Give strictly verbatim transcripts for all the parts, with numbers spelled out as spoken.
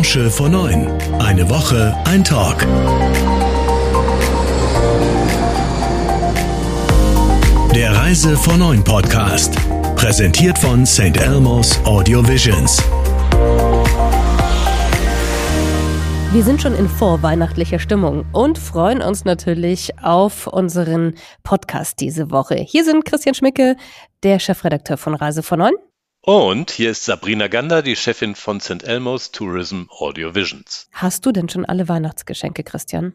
Branche vor neun. Eine Woche, ein Talk. Der Reise vor neun Podcast. Präsentiert von Saint Elmo's Audio Visions. Wir sind schon in vorweihnachtlicher Stimmung und freuen uns natürlich auf unseren Podcast diese Woche. Hier sind Christian Schmicke, der Chefredakteur von Reise vor neun. Und hier ist Sabrina Gander, die Chefin von Saint Elmo's Tourism Audio Visions. Hast du denn schon alle Weihnachtsgeschenke, Christian?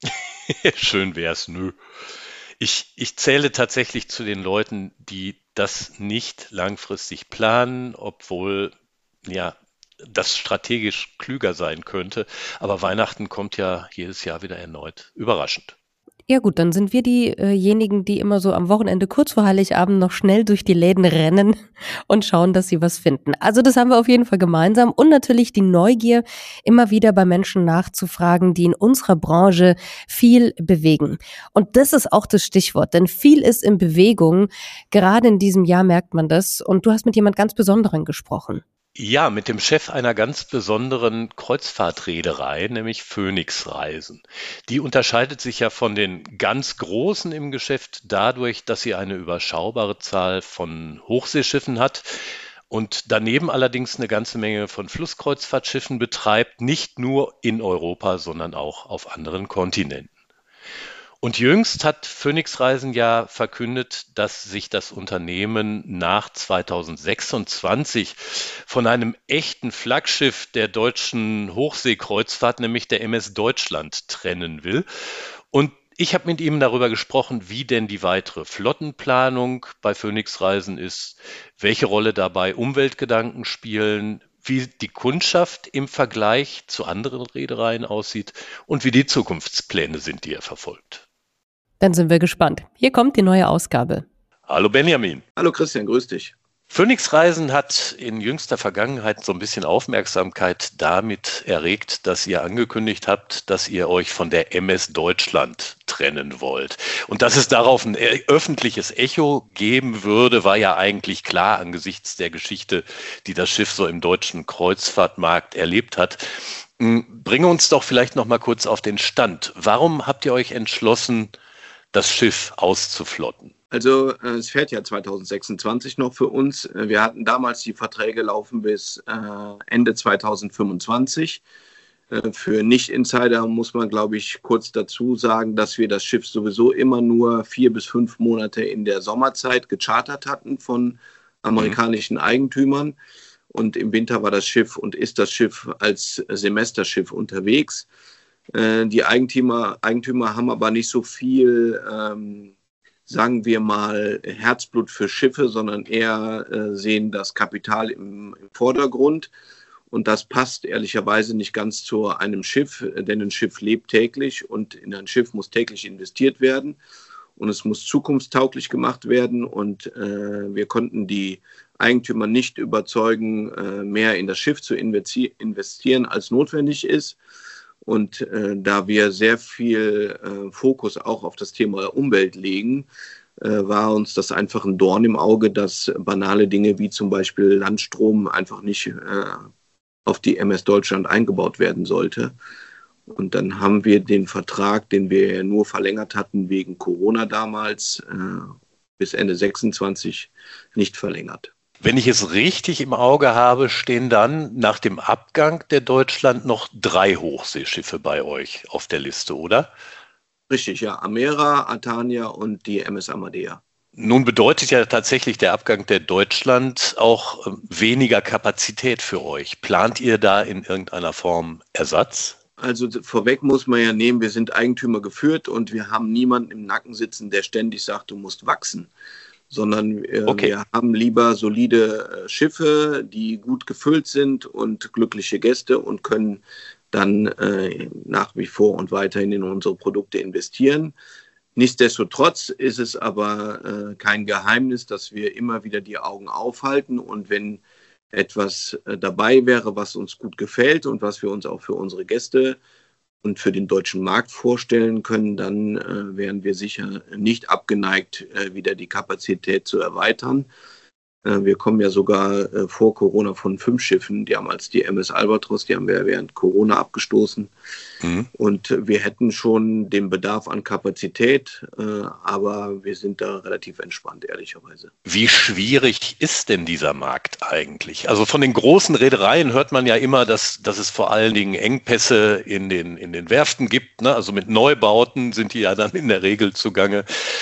Schön wär's, nö. Ich, ich zähle tatsächlich zu den Leuten, die das nicht langfristig planen, obwohl, ja, das strategisch klüger sein könnte. Aber Weihnachten kommt ja jedes Jahr wieder erneut überraschend. Ja gut, dann sind wir diejenigen, die immer so am Wochenende kurz vor Heiligabend noch schnell durch die Läden rennen und schauen, dass sie was finden. Also das haben wir auf jeden Fall gemeinsam und natürlich die Neugier, immer wieder bei Menschen nachzufragen, die in unserer Branche viel bewegen. Und das ist auch das Stichwort, denn viel ist in Bewegung. Gerade in diesem Jahr merkt man das und du hast mit jemand ganz Besonderem gesprochen. Ja, mit dem Chef einer ganz besonderen Kreuzfahrtreederei, nämlich Phoenix Reisen. Die unterscheidet sich ja von den ganz Großen im Geschäft dadurch, dass sie eine überschaubare Zahl von Hochseeschiffen hat und daneben allerdings eine ganze Menge von Flusskreuzfahrtschiffen betreibt, nicht nur in Europa, sondern auch auf anderen Kontinenten. Und jüngst hat Phoenix Reisen ja verkündet, dass sich das Unternehmen nach zweitausendsechsundzwanzig von einem echten Flaggschiff der deutschen Hochseekreuzfahrt, nämlich der M S Deutschland, trennen will. Und ich habe mit ihm darüber gesprochen, wie denn die weitere Flottenplanung bei Phoenix Reisen ist, welche Rolle dabei Umweltgedanken spielen, wie die Kundschaft im Vergleich zu anderen Reedereien aussieht und wie die Zukunftspläne sind, die er verfolgt. Dann sind wir gespannt. Hier kommt die neue Ausgabe. Hallo Benjamin. Hallo Christian, grüß dich. Phoenix Reisen hat in jüngster Vergangenheit so ein bisschen Aufmerksamkeit damit erregt, dass ihr angekündigt habt, dass ihr euch von der M S Deutschland trennen wollt. Und dass es darauf ein öffentliches Echo geben würde, war ja eigentlich klar angesichts der Geschichte, die das Schiff so im deutschen Kreuzfahrtmarkt erlebt hat. Bringe uns doch vielleicht noch mal kurz auf den Stand. Warum habt ihr euch entschlossen, das Schiff auszuflotten? Also es fährt ja zweitausendsechsundzwanzig noch für uns. Wir hatten damals die Verträge laufen bis äh, Ende zweitausendfünfundzwanzig. Äh, für Nicht-Insider muss man, glaube ich, kurz dazu sagen, dass wir das Schiff sowieso immer nur vier bis fünf Monate in der Sommerzeit gechartert hatten von amerikanischen Eigentümern. Und im Winter war das Schiff und ist das Schiff als Semesterschiff unterwegs. Äh, die Eigentümer, Eigentümer haben aber nicht so viel, ähm, sagen wir mal, Herzblut für Schiffe, sondern eher äh, sehen das Kapital im, im Vordergrund. Und das passt ehrlicherweise nicht ganz zu einem Schiff, denn ein Schiff lebt täglich und in ein Schiff muss täglich investiert werden. Und es muss zukunftstauglich gemacht werden. Und äh, wir konnten die Eigentümer nicht überzeugen, äh, mehr in das Schiff zu investi- investieren, als notwendig ist. Und äh, da wir sehr viel äh, Fokus auch auf das Thema Umwelt legen, äh, war uns das einfach ein Dorn im Auge, dass banale Dinge wie zum Beispiel Landstrom einfach nicht äh, auf die M S Deutschland eingebaut werden sollte. Und dann haben wir den Vertrag, den wir nur verlängert hatten wegen Corona damals, äh, bis Ende sechsundzwanzig nicht verlängert. Wenn ich es richtig im Auge habe, stehen dann nach dem Abgang der Deutschland noch drei Hochseeschiffe bei euch auf der Liste, oder? Richtig, ja. Amera, Atania und die M S Amadea. Nun bedeutet ja tatsächlich der Abgang der Deutschland auch weniger Kapazität für euch. Plant ihr da in irgendeiner Form Ersatz? Also vorweg muss man ja nehmen, wir sind Eigentümer geführt und wir haben niemanden im Nacken sitzen, der ständig sagt, du musst wachsen. Sondern äh, okay. Wir haben lieber solide äh, Schiffe, die gut gefüllt sind und glückliche Gäste und können dann äh, nach wie vor und weiterhin in unsere Produkte investieren. Nichtsdestotrotz ist es aber äh, kein Geheimnis, dass wir immer wieder die Augen aufhalten und wenn etwas äh, dabei wäre, was uns gut gefällt und was wir uns auch für unsere Gäste und für den deutschen Markt vorstellen können, dann äh, wären wir sicher nicht abgeneigt, äh, wieder die Kapazität zu erweitern. Wir kommen ja sogar vor Corona von fünf Schiffen. Die haben als die M S Albatros, die haben wir während Corona abgestoßen. Mhm. Und wir hätten schon den Bedarf an Kapazität, aber wir sind da relativ entspannt, ehrlicherweise. Wie schwierig ist denn dieser Markt eigentlich? Also von den großen Reedereien hört man ja immer, dass, dass es vor allen Dingen Engpässe in den, in den Werften gibt. Ne? Also mit Neubauten sind die ja dann in der Regel zugange.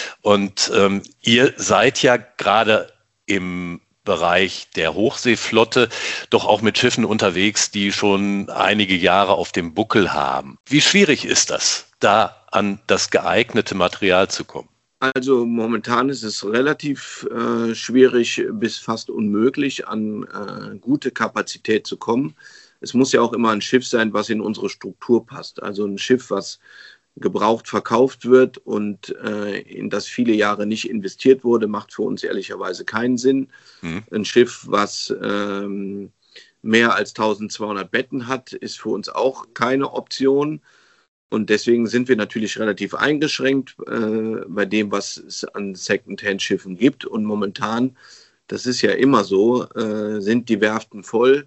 Und ähm, ihr seid ja gerade im Bereich der Hochseeflotte doch auch mit Schiffen unterwegs, die schon einige Jahre auf dem Buckel haben. Wie schwierig ist das, da an das geeignete Material zu kommen? Also momentan ist es relativ äh, schwierig bis fast unmöglich, an äh, gute Kapazität zu kommen. Es muss ja auch immer ein Schiff sein, was in unsere Struktur passt. Also ein Schiff, was gebraucht verkauft wird und äh, in das viele Jahre nicht investiert wurde, macht für uns ehrlicherweise keinen Sinn. Mhm. Ein Schiff, was ähm, mehr als eintausendzweihundert Betten hat, ist für uns auch keine Option. Und deswegen sind wir natürlich relativ eingeschränkt äh, bei dem, was es an Secondhand-Schiffen gibt. Und momentan, das ist ja immer so, äh, sind die Werften voll.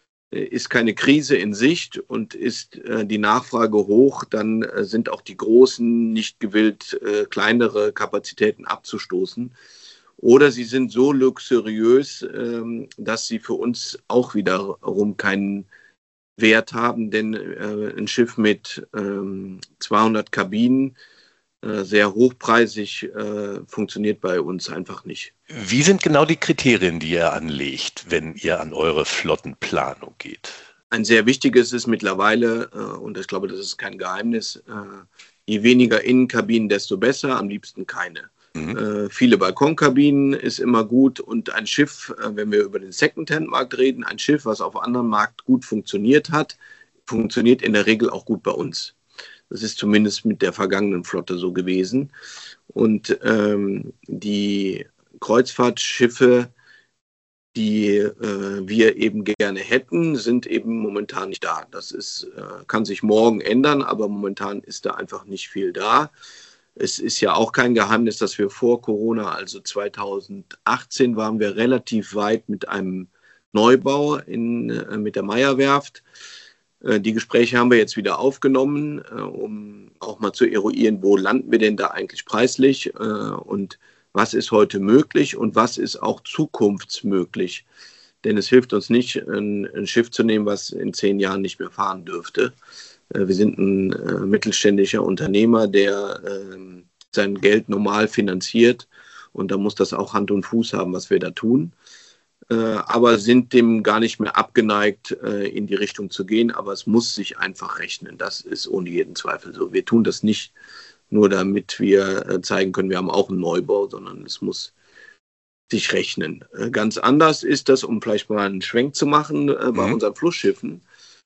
Ist keine Krise in Sicht und ist äh, die Nachfrage hoch, dann äh, sind auch die Großen nicht gewillt, äh, kleinere Kapazitäten abzustoßen. Oder sie sind so luxuriös, ähm, dass sie für uns auch wiederum keinen Wert haben, denn äh, ein Schiff mit ähm, zweihundert Kabinen, äh, sehr hochpreisig, äh, funktioniert bei uns einfach nicht. Wie sind genau die Kriterien, die ihr anlegt, wenn ihr an eure Flottenplanung geht? Ein sehr wichtiges ist mittlerweile, äh, und ich glaube, das ist kein Geheimnis, äh, je weniger Innenkabinen, desto besser, am liebsten keine. Mhm. Äh, viele Balkonkabinen ist immer gut und ein Schiff, äh, wenn wir über den Secondhand-Markt reden, ein Schiff, was auf einem anderen Markt gut funktioniert hat, funktioniert in der Regel auch gut bei uns. Das ist zumindest mit der vergangenen Flotte so gewesen. Und ähm, die Kreuzfahrtschiffe, die äh, wir eben gerne hätten, sind eben momentan nicht da. Das ist, äh, kann sich morgen ändern, aber momentan ist da einfach nicht viel da. Es ist ja auch kein Geheimnis, dass wir vor Corona, also zweitausendachtzehn, waren wir relativ weit mit einem Neubau in, äh, mit der Meyer-Werft. Äh, die Gespräche haben wir jetzt wieder aufgenommen, äh, um auch mal zu eruieren, wo landen wir denn da eigentlich preislich äh, und was ist heute möglich und was ist auch zukunftsmöglich. Denn es hilft uns nicht, ein, ein Schiff zu nehmen, was in zehn Jahren nicht mehr fahren dürfte. Äh, wir sind ein äh, mittelständischer Unternehmer, der äh, sein Geld normal finanziert. Und da muss das auch Hand und Fuß haben, was wir da tun. Äh, aber sind dem gar nicht mehr abgeneigt, äh, in die Richtung zu gehen. Aber es muss sich einfach rechnen. Das ist ohne jeden Zweifel so. Wir tun das nicht nur damit wir zeigen können, wir haben auch einen Neubau, sondern es muss sich rechnen. Ganz anders ist das, um vielleicht mal einen Schwenk zu machen, bei mhm. unseren Flussschiffen.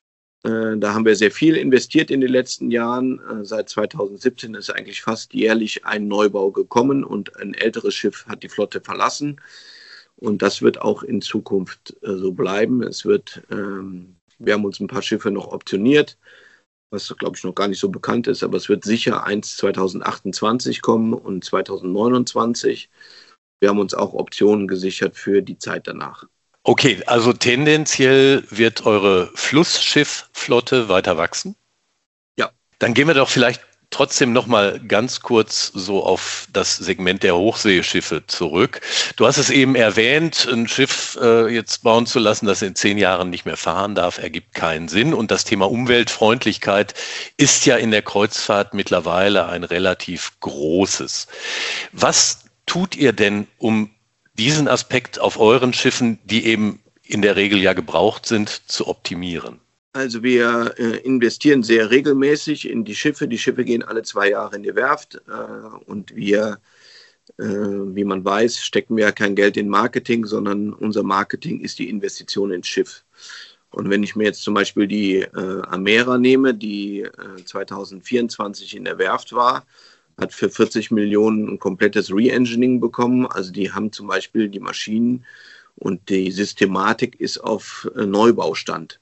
Da haben wir sehr viel investiert in den letzten Jahren. Seit zweitausendsiebzehn ist eigentlich fast jährlich ein Neubau gekommen und ein älteres Schiff hat die Flotte verlassen. Und das wird auch in Zukunft so bleiben. Es wird, wir haben uns ein paar Schiffe noch optioniert, was, glaube ich, noch gar nicht so bekannt ist, aber es wird sicher eins zweitausendachtundzwanzig kommen und zweitausendneunundzwanzig. Wir haben uns auch Optionen gesichert für die Zeit danach. Okay, also tendenziell wird eure Flussschiffflotte weiter wachsen? Ja. Dann gehen wir doch vielleicht trotzdem noch mal ganz kurz so auf das Segment der Hochseeschiffe zurück. Du hast es eben erwähnt, ein Schiff äh, jetzt bauen zu lassen, das in zehn Jahren nicht mehr fahren darf, ergibt keinen Sinn. Und das Thema Umweltfreundlichkeit ist ja in der Kreuzfahrt mittlerweile ein relativ großes. Was tut ihr denn, um diesen Aspekt auf euren Schiffen, die eben in der Regel ja gebraucht sind, zu optimieren? Also wir äh, investieren sehr regelmäßig in die Schiffe. Die Schiffe gehen alle zwei Jahre in die Werft äh, und wir, äh, wie man weiß, stecken wir ja kein Geld in Marketing, sondern unser Marketing ist die Investition ins Schiff. Und wenn ich mir jetzt zum Beispiel die äh, Amera nehme, die äh, zweitausendvierundzwanzig in der Werft war, hat für vierzig Millionen ein komplettes Re-Engineering bekommen. Also die haben zum Beispiel die Maschinen und die Systematik ist auf äh, Neubaustand.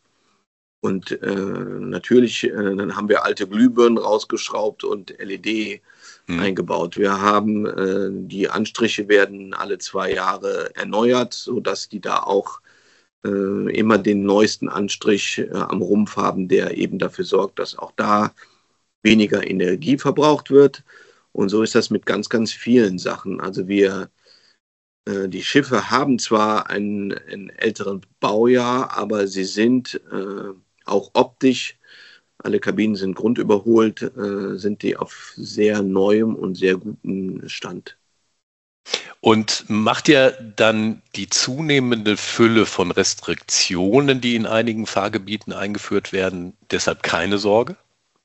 Und äh, natürlich, äh, dann haben wir alte Glühbirnen rausgeschraubt und L E mhm. eingebaut. Wir haben, äh, die Anstriche werden alle zwei Jahre erneuert, sodass die da auch äh, immer den neuesten Anstrich äh, am Rumpf haben, der eben dafür sorgt, dass auch da weniger Energie verbraucht wird. Und so ist das mit ganz, ganz vielen Sachen. Also wir, äh, die Schiffe haben zwar einen, einen älteren Baujahr, aber sie sind äh, auch optisch, alle Kabinen sind grundüberholt, äh, sind die auf sehr neuem und sehr gutem Stand. Und macht ihr dann die zunehmende Fülle von Restriktionen, die in einigen Fahrgebieten eingeführt werden, deshalb keine Sorge?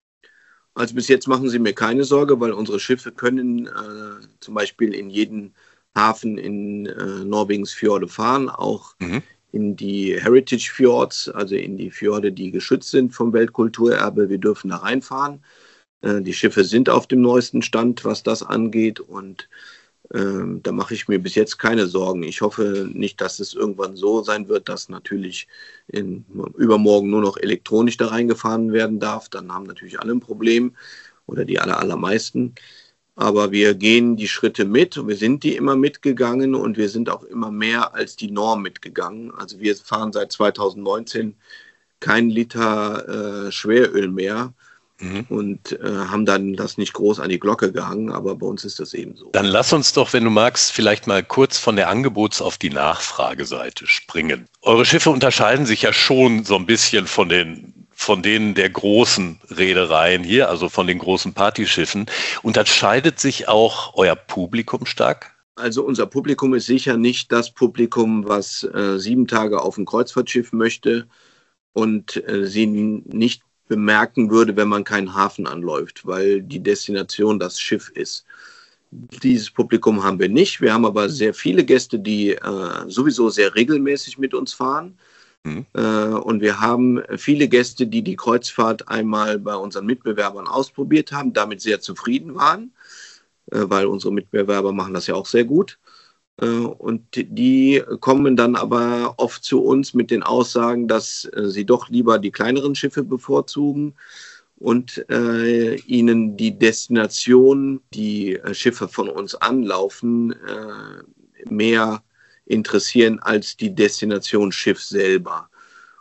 Also bis jetzt machen Sie mir keine Sorge, weil unsere Schiffe können äh, zum Beispiel in jeden Hafen in äh, Norwegens Fjorde fahren, auch mhm. in die Heritage Fjords, also in die Fjorde, die geschützt sind vom Weltkulturerbe. Wir dürfen da reinfahren. Äh, die Schiffe sind auf dem neuesten Stand, was das angeht, und Ähm, da mache ich mir bis jetzt keine Sorgen. Ich hoffe nicht, dass es irgendwann so sein wird, dass natürlich in, übermorgen nur noch elektronisch da reingefahren werden darf. Dann haben natürlich alle ein Problem oder die aller, allermeisten. Aber wir gehen die Schritte mit und wir sind die immer mitgegangen und wir sind auch immer mehr als die Norm mitgegangen. Also wir fahren seit zweitausendneunzehn kein Liter äh, Schweröl mehr. Mhm. Und äh, haben dann das nicht groß an die Glocke gehangen, aber bei uns ist das eben so. Dann lass uns doch, wenn du magst, vielleicht mal kurz von der Angebots- auf die Nachfrageseite springen. Eure Schiffe unterscheiden sich ja schon so ein bisschen von den, von denen der großen Reedereien hier, also von den großen Partyschiffen. Unterscheidet sich auch euer Publikum stark? Also unser Publikum ist sicher nicht das Publikum, was äh, sieben Tage auf ein Kreuzfahrtschiff möchte und äh, sie nicht bemerken würde, wenn man keinen Hafen anläuft, weil die Destination das Schiff ist. Dieses Publikum haben wir nicht. Wir haben aber sehr viele Gäste, die äh, sowieso sehr regelmäßig mit uns fahren. Mhm. Äh, und wir haben viele Gäste, die die Kreuzfahrt einmal bei unseren Mitbewerbern ausprobiert haben, damit sehr zufrieden waren, äh, weil unsere Mitbewerber machen das ja auch sehr gut. Und die kommen dann aber oft zu uns mit den Aussagen, dass sie doch lieber die kleineren Schiffe bevorzugen und äh, ihnen die Destination, die Schiffe von uns anlaufen, äh, mehr interessieren als die Destination Schiff selber.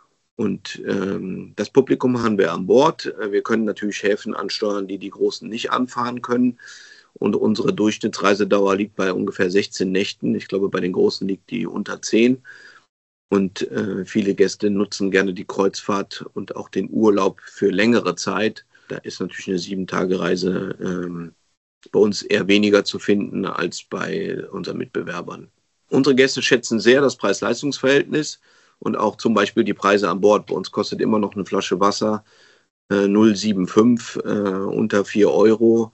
Und ähm, das Publikum haben wir an Bord. Wir können natürlich Häfen ansteuern, die die Großen nicht anfahren können. Und unsere Durchschnittsreisedauer liegt bei ungefähr sechzehn Nächten. Ich glaube, bei den Großen liegt die unter zehn. Und äh, viele Gäste nutzen gerne die Kreuzfahrt und auch den Urlaub für längere Zeit. Da ist natürlich eine Sieben-Tage-Reise ähm, bei uns eher weniger zu finden als bei unseren Mitbewerbern. Unsere Gäste schätzen sehr das Preis-Leistungs-Verhältnis und auch zum Beispiel die Preise an Bord. Bei uns kostet immer noch eine Flasche Wasser äh, null Komma fünfundsiebzig, äh, unter vier Euro.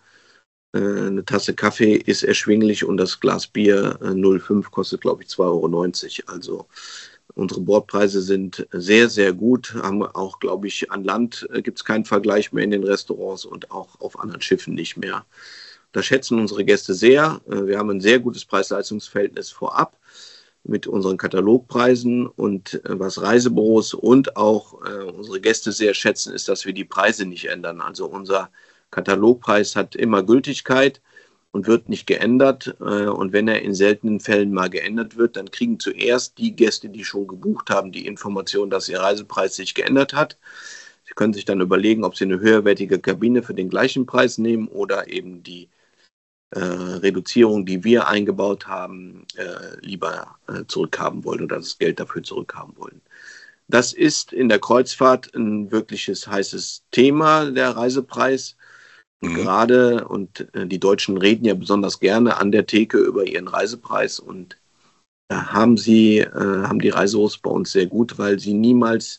Eine Tasse Kaffee ist erschwinglich und das Glas Bier null Komma fünf kostet, glaube ich, zwei Euro neunzig. Also unsere Bordpreise sind sehr, sehr gut. Haben auch, glaube ich, an Land gibt es keinen Vergleich mehr in den Restaurants und auch auf anderen Schiffen nicht mehr. Das schätzen unsere Gäste sehr. Wir haben ein sehr gutes Preis-Leistungs-Verhältnis vorab mit unseren Katalogpreisen. Und was Reisebüros und auch unsere Gäste sehr schätzen, ist, dass wir die Preise nicht ändern. Also unser Katalogpreis hat immer Gültigkeit und wird nicht geändert. Und wenn er in seltenen Fällen mal geändert wird, dann kriegen zuerst die Gäste, die schon gebucht haben, die Information, dass ihr Reisepreis sich geändert hat. Sie können sich dann überlegen, ob Sie eine höherwertige Kabine für den gleichen Preis nehmen oder eben die äh, Reduzierung, die wir eingebaut haben, äh, lieber äh, zurückhaben wollen oder das Geld dafür zurückhaben wollen. Das ist in der Kreuzfahrt ein wirkliches heißes Thema, der Reisepreis. Mhm. Gerade, und äh, die Deutschen reden ja besonders gerne an der Theke über ihren Reisepreis und da haben sie, äh, haben die Reisebüros bei uns sehr gut, weil sie niemals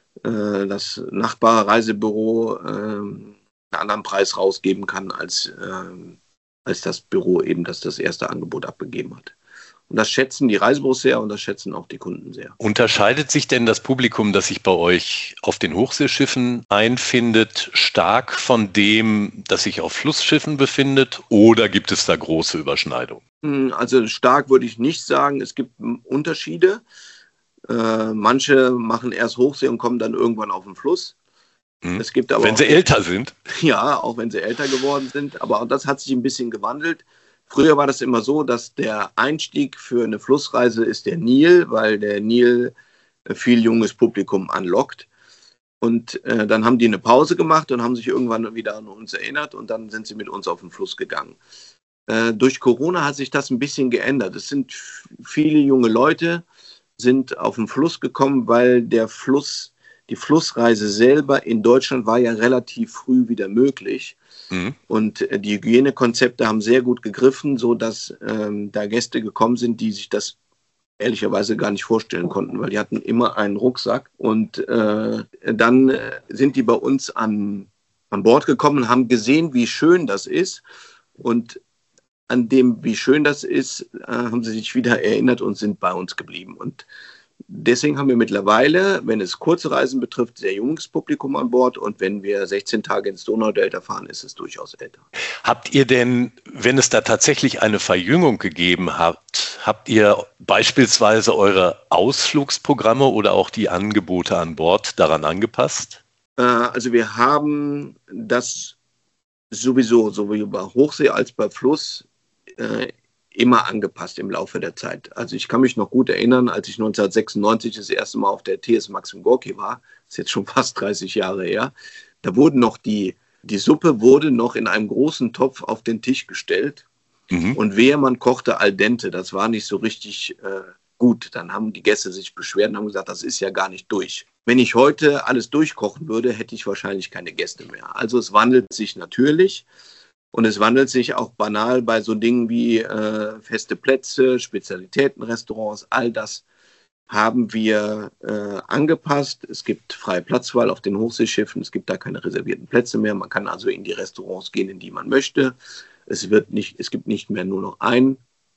äh, das Nachbarreisebüro äh, einen anderen Preis rausgeben kann, als, äh, als das Büro eben, das das erste Angebot abgegeben hat. Und das schätzen die Reisebüros sehr und das schätzen auch die Kunden sehr. Unterscheidet sich denn das Publikum, das sich bei euch auf den Hochseeschiffen einfindet, stark von dem, das sich auf Flussschiffen befindet? Oder gibt es da große Überschneidungen? Also stark würde ich nicht sagen. Es gibt Unterschiede. Äh, manche machen erst Hochsee und kommen dann irgendwann auf den Fluss. Hm. Es gibt aber wenn sie auch, älter sind. Ja, auch wenn sie älter geworden sind. Aber auch das hat sich ein bisschen gewandelt. Früher war das immer so, dass der Einstieg für eine Flussreise ist der Nil, weil der Nil viel junges Publikum anlockt. Und äh, dann haben die eine Pause gemacht und haben sich irgendwann wieder an uns erinnert und dann sind sie mit uns auf den Fluss gegangen. Äh, durch Corona hat sich das ein bisschen geändert. Es sind f- viele junge Leute, sind auf den Fluss gekommen, weil der Fluss, die Flussreise selber in Deutschland war ja relativ früh wieder möglich. Mhm. Und äh, die Hygienekonzepte haben sehr gut gegriffen, sodass ähm, da Gäste gekommen sind, die sich das ehrlicherweise gar nicht vorstellen konnten, weil die hatten immer einen Rucksack. Und äh, dann äh, sind die bei uns an, an Bord gekommen, haben gesehen, wie schön das ist. Und an dem, wie schön das ist, äh, haben sie sich wieder erinnert und sind bei uns geblieben. Und deswegen haben wir mittlerweile, wenn es kurze Reisen betrifft, sehr junges Publikum an Bord. Und wenn wir sechzehn Tage ins Donaudelta fahren, ist es durchaus älter. Habt ihr denn, wenn es da tatsächlich eine Verjüngung gegeben hat, habt ihr beispielsweise eure Ausflugsprogramme oder auch die Angebote an Bord daran angepasst? Äh, also wir haben das sowieso, sowohl bei Hochsee als bei Fluss, äh, immer angepasst im Laufe der Zeit. Also ich kann mich noch gut erinnern, als ich neunzehnhundertsechsundneunzig das erste Mal auf der T S Maxim Gorki war, das ist jetzt schon fast dreißig Jahre her, da wurden noch die, die Suppe wurde noch in einem großen Topf auf den Tisch gestellt mhm. und wehe, man kochte al dente, das war nicht so richtig äh, gut. Dann haben die Gäste sich beschwert und haben gesagt, das ist ja gar nicht durch. Wenn ich heute alles durchkochen würde, hätte ich wahrscheinlich keine Gäste mehr. Also es wandelt sich natürlich. Und es wandelt sich auch banal bei so Dingen wie äh, feste Plätze, Spezialitätenrestaurants, all das haben wir äh, angepasst. Es gibt freie Platzwahl auf den Hochseeschiffen, es gibt da keine reservierten Plätze mehr. Man kann also in die Restaurants gehen, in die man möchte. Es wird nicht, es gibt nicht mehr nur noch ein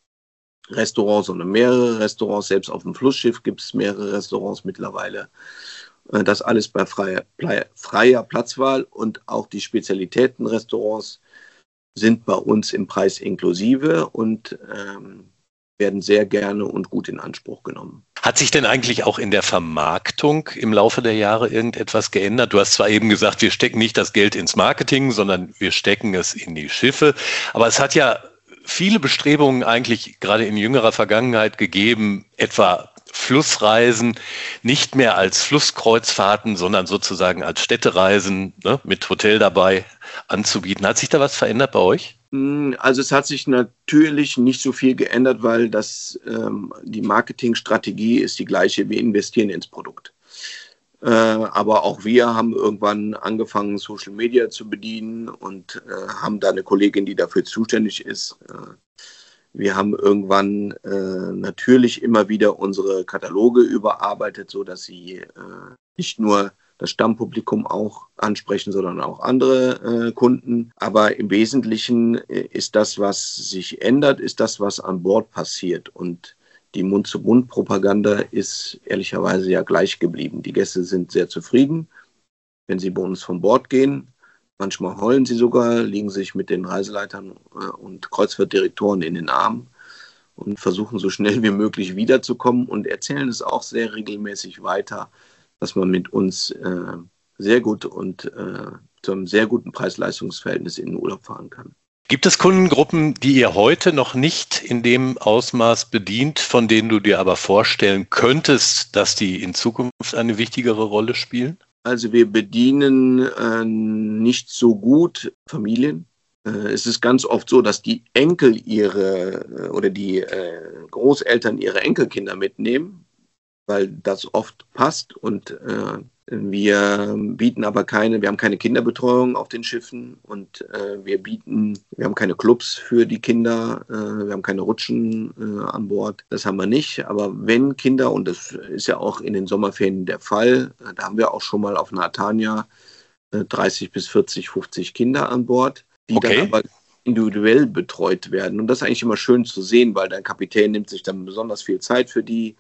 Restaurant, sondern mehrere Restaurants. Selbst auf dem Flussschiff gibt es mehrere Restaurants mittlerweile. Äh, das alles bei freier, freier Platzwahl und auch die Spezialitätenrestaurants sind bei uns im Preis inklusive und ähm, werden sehr gerne und gut in Anspruch genommen. Hat sich denn eigentlich auch in der Vermarktung im Laufe der Jahre irgendetwas geändert? Du hast zwar eben gesagt, wir stecken nicht das Geld ins Marketing, sondern wir stecken es in die Schiffe. Aber es hat ja viele Bestrebungen eigentlich gerade in jüngerer Vergangenheit gegeben, etwa Flussreisen nicht mehr als Flusskreuzfahrten, sondern sozusagen als Städtereisen, ne, mit Hotel dabei anzubieten. Hat sich da was verändert bei euch? Also es hat sich natürlich nicht so viel geändert, weil das, ähm, die Marketingstrategie ist die gleiche. Wir investieren ins Produkt. Äh, aber auch wir haben irgendwann angefangen, Social Media zu bedienen und äh, haben da eine Kollegin, die dafür zuständig ist. Äh, Wir haben irgendwann äh, natürlich immer wieder unsere Kataloge überarbeitet, sodass sie äh, nicht nur das Stammpublikum auch ansprechen, sondern auch andere äh, Kunden. Aber im Wesentlichen äh, ist das, was sich ändert, ist das, was an Bord passiert. Und die Mund-zu-Mund-Propaganda ist ehrlicherweise ja gleich geblieben. Die Gäste sind sehr zufrieden, wenn sie bei uns von Bord gehen. Manchmal heulen sie sogar, liegen sich mit den Reiseleitern und Kreuzfahrtdirektoren in den Armen und versuchen so schnell wie möglich wiederzukommen und erzählen es auch sehr regelmäßig weiter, dass man mit uns äh, sehr gut und äh, zu einem sehr guten Preis-Leistungs-Verhältnis in den Urlaub fahren kann. Gibt es Kundengruppen, die ihr heute noch nicht in dem Ausmaß bedient, von denen du dir aber vorstellen könntest, dass die in Zukunft eine wichtigere Rolle spielen? Also wir bedienen äh, nicht so gut Familien. Äh, es ist ganz oft so, dass die Enkel ihre äh, oder die äh, Großeltern ihre Enkelkinder mitnehmen, weil das oft passt. Und äh, wir bieten aber keine, wir haben keine Kinderbetreuung auf den Schiffen und äh, wir bieten, wir haben keine Clubs für die Kinder, äh, wir haben keine Rutschen äh, an Bord, das haben wir nicht. Aber wenn Kinder, und das ist ja auch in den Sommerferien der Fall, äh, da haben wir auch schon mal auf einer Atania äh, dreißig bis vierzig, fünfzig Kinder an Bord, die okay. dann aber individuell betreut werden. Und das ist eigentlich immer schön zu sehen, weil der Kapitän nimmt sich dann besonders viel Zeit für die,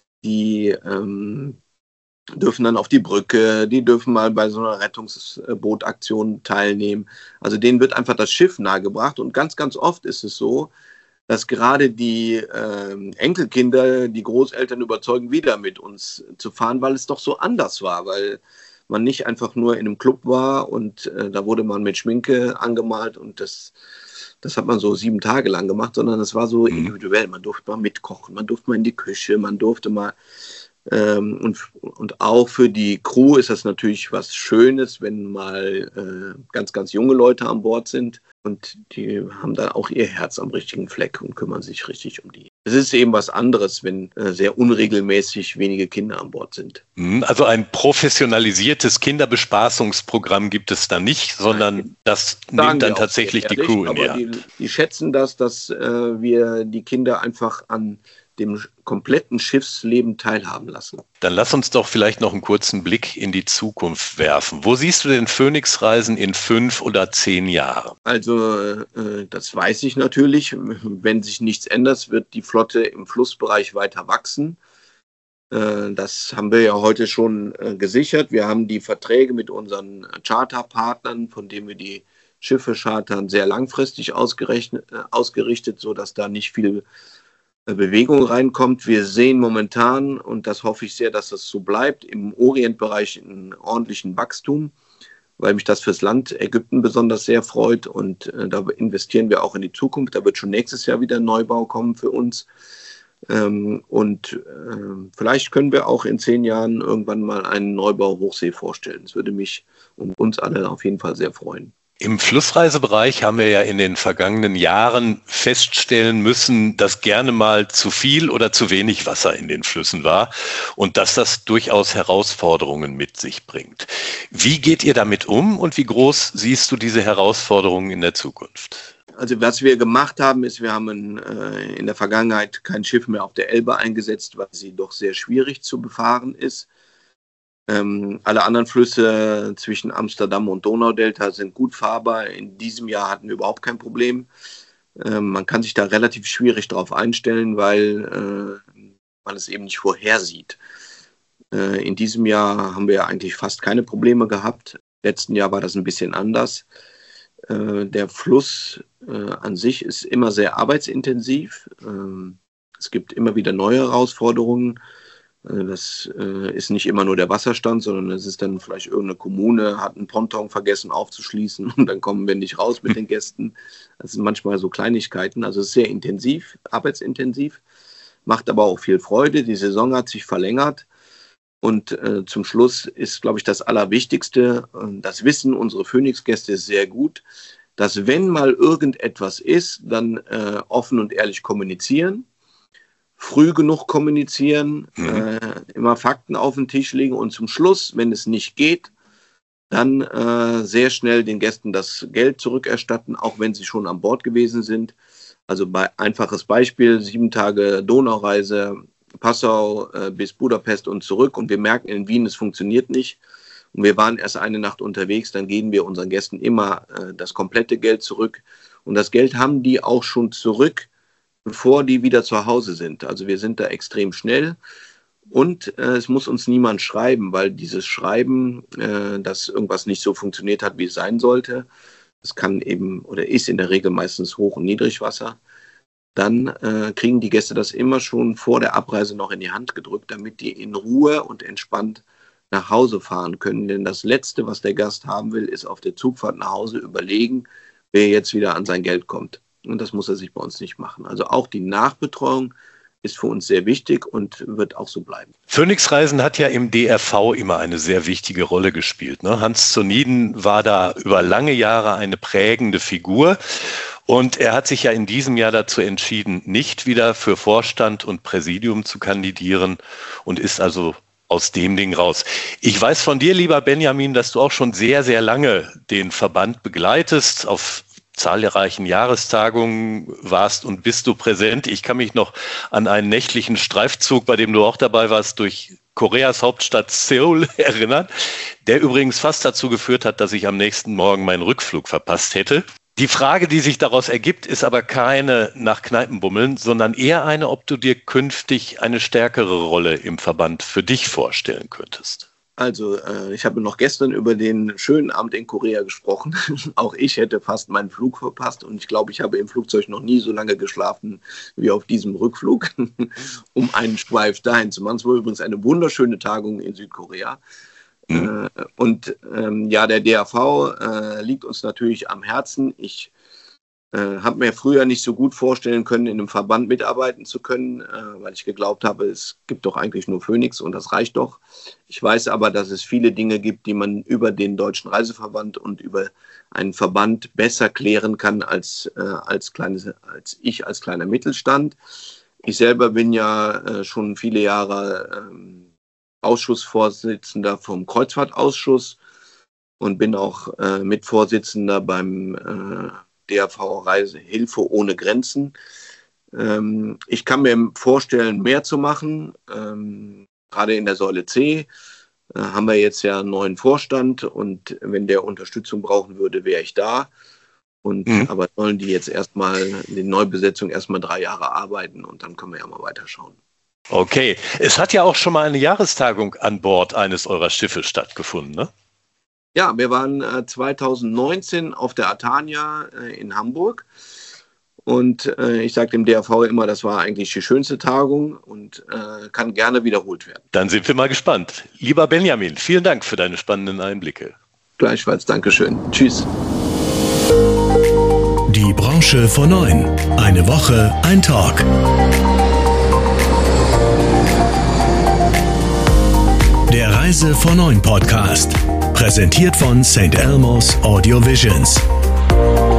die ähm, dürfen dann auf die Brücke, die dürfen mal bei so einer Rettungsbootaktion teilnehmen. Also denen wird einfach das Schiff nahegebracht und ganz, ganz oft ist es so, dass gerade die äh, Enkelkinder die Großeltern überzeugen, wieder mit uns zu fahren, weil es doch so anders war, weil man nicht einfach nur in einem Club war und äh, da wurde man mit Schminke angemalt und das, das hat man so sieben Tage lang gemacht, sondern es war so individuell. Man durfte mal mitkochen, man durfte mal in die Küche, man durfte mal ähm, und, und auch für die Crew ist das natürlich was Schönes, wenn mal äh, ganz, ganz junge Leute an Bord sind und die haben dann auch ihr Herz am richtigen Fleck und kümmern sich richtig um die. Es ist eben was anderes, wenn äh, sehr unregelmäßig wenige Kinder an Bord sind. Also ein professionalisiertes Kinderbespaßungsprogramm gibt es da nicht, sondern Nein, das nimmt dann tatsächlich die Crew in die Hand. Die, die schätzen das, dass äh, wir die Kinder einfach an dem kompletten Schiffsleben teilhaben lassen. Dann lass uns doch vielleicht noch einen kurzen Blick in die Zukunft werfen. Wo siehst du den Phoenix-Reisen in fünf oder zehn Jahren? Also äh, das weiß ich natürlich. Wenn sich nichts ändert, wird die Flotte im Flussbereich weiter wachsen. Äh, das haben wir ja heute schon äh, gesichert. Wir haben die Verträge mit unseren Charterpartnern, von denen wir die Schiffe chartern, sehr langfristig ausgerechnet, äh, ausgerichtet, sodass da nicht viel Bewegung reinkommt. Wir sehen momentan, und das hoffe ich sehr, dass das so bleibt, im Orientbereich einen ordentlichen Wachstum, weil mich das fürs Land Ägypten besonders sehr freut und äh, da investieren wir auch in die Zukunft. Da wird schon nächstes Jahr wieder ein Neubau kommen für uns ähm, und äh, vielleicht können wir auch in zehn Jahren irgendwann mal einen Neubau Hochsee vorstellen. Das würde mich und uns alle auf jeden Fall sehr freuen. Im Flussreisebereich haben wir ja in den vergangenen Jahren feststellen müssen, dass gerne mal zu viel oder zu wenig Wasser in den Flüssen war und dass das durchaus Herausforderungen mit sich bringt. Wie geht ihr damit um und wie groß siehst du diese Herausforderungen in der Zukunft? Also was wir gemacht haben, ist, wir haben in, äh, in der Vergangenheit kein Schiff mehr auf der Elbe eingesetzt, weil sie doch sehr schwierig zu befahren ist. Ähm, alle anderen Flüsse zwischen Amsterdam und Donaudelta sind gut fahrbar. In diesem Jahr hatten wir überhaupt kein Problem. Ähm, man kann sich da relativ schwierig drauf einstellen, weil äh, man es eben nicht vorhersieht. Äh, in diesem Jahr haben wir eigentlich fast keine Probleme gehabt. Im letzten Jahr war das ein bisschen anders. Äh, der Fluss äh, an sich ist immer sehr arbeitsintensiv. Äh, es gibt immer wieder neue Herausforderungen. Das äh, ist nicht immer nur der Wasserstand, sondern es ist dann vielleicht irgendeine Kommune, hat einen Ponton vergessen aufzuschließen und dann kommen wir nicht raus mit den Gästen. Das sind manchmal so Kleinigkeiten. Also es ist sehr intensiv, arbeitsintensiv, macht aber auch viel Freude. Die Saison hat sich verlängert und äh, zum Schluss ist, glaube ich, das Allerwichtigste, äh, das Wissen unserer Phoenix-Gäste ist sehr gut, dass wenn mal irgendetwas ist, dann äh, offen und ehrlich kommunizieren. Früh genug kommunizieren, mhm. äh, immer Fakten auf den Tisch legen und zum Schluss, wenn es nicht geht, dann äh, sehr schnell den Gästen das Geld zurückerstatten, auch wenn sie schon an Bord gewesen sind. Also bei einfaches Beispiel, sieben Tage Donaureise, Passau äh, bis Budapest und zurück und wir merken in Wien, es funktioniert nicht und wir waren erst eine Nacht unterwegs, dann geben wir unseren Gästen immer äh, das komplette Geld zurück und das Geld haben die auch schon zurück, bevor die wieder zu Hause sind. Also wir sind da extrem schnell und äh, es muss uns niemand schreiben, weil dieses Schreiben, äh, dass irgendwas nicht so funktioniert hat, wie es sein sollte, das kann eben oder ist in der Regel meistens Hoch- und Niedrigwasser, dann äh, kriegen die Gäste das immer schon vor der Abreise noch in die Hand gedrückt, damit die in Ruhe und entspannt nach Hause fahren können. Denn das Letzte, was der Gast haben will, ist auf der Zugfahrt nach Hause überlegen, wer jetzt wieder an sein Geld kommt. Und das muss er sich bei uns nicht machen. Also auch die Nachbetreuung ist für uns sehr wichtig und wird auch so bleiben. Phoenix Reisen hat ja im D R V immer eine sehr wichtige Rolle gespielt, ne? Hans Zoniden war da über lange Jahre eine prägende Figur und er hat sich ja in diesem Jahr dazu entschieden, nicht wieder für Vorstand und Präsidium zu kandidieren und ist also aus dem Ding raus. Ich weiß von dir, lieber Benjamin, dass du auch schon sehr, sehr lange den Verband begleitest, auf zahlreichen Jahrestagungen warst und bist du präsent. Ich kann mich noch an einen nächtlichen Streifzug, bei dem du auch dabei warst, durch Koreas Hauptstadt Seoul erinnern, der übrigens fast dazu geführt hat, dass ich am nächsten Morgen meinen Rückflug verpasst hätte. Die Frage, die sich daraus ergibt, ist aber keine nach Kneipenbummeln, sondern eher eine, ob du dir künftig eine stärkere Rolle im Verband für dich vorstellen könntest. Also äh, ich habe noch gestern über den schönen Abend in Korea gesprochen. Auch ich hätte fast meinen Flug verpasst und ich glaube, ich habe im Flugzeug noch nie so lange geschlafen wie auf diesem Rückflug, um einen Schweif dahin zu machen. Es war übrigens eine wunderschöne Tagung in Südkorea. Mhm. Äh, und ähm, ja, der D A V äh, liegt uns natürlich am Herzen. Ich äh, habe mir früher nicht so gut vorstellen können, in einem Verband mitarbeiten zu können, äh, weil ich geglaubt habe, es gibt doch eigentlich nur Phoenix und das reicht doch. Ich weiß aber, dass es viele Dinge gibt, die man über den Deutschen Reiseverband und über einen Verband besser klären kann als, äh, als, kleines, als ich als kleiner Mittelstand. Ich selber bin ja äh, schon viele Jahre ähm, Ausschussvorsitzender vom Kreuzfahrtausschuss und bin auch äh, Mitvorsitzender beim äh, D A V Reise Hilfe ohne Grenzen. Ähm, ich kann mir vorstellen, mehr zu machen. Ähm, gerade in der Säule C äh, haben wir jetzt ja einen neuen Vorstand und wenn der Unterstützung brauchen würde, wäre ich da. Und mhm. aber sollen die jetzt erstmal, die Neubesetzung erstmal drei Jahre arbeiten und dann können wir ja mal weiterschauen. Okay, es hat ja auch schon mal eine Jahrestagung an Bord eines eurer Schiffe stattgefunden, ne? Ja, wir waren äh, zwanzig neunzehn auf der Atania äh, in Hamburg und äh, ich sage dem D A V immer, das war eigentlich die schönste Tagung und äh, kann gerne wiederholt werden. Dann sind wir mal gespannt. Lieber Benjamin, vielen Dank für deine spannenden Einblicke. Gleichfalls, Dankeschön. Tschüss. Die Branche vor neun. Eine Woche, ein Talk. Der Reise vor neun Podcast. Präsentiert von Saint Elmo's Audio Visions.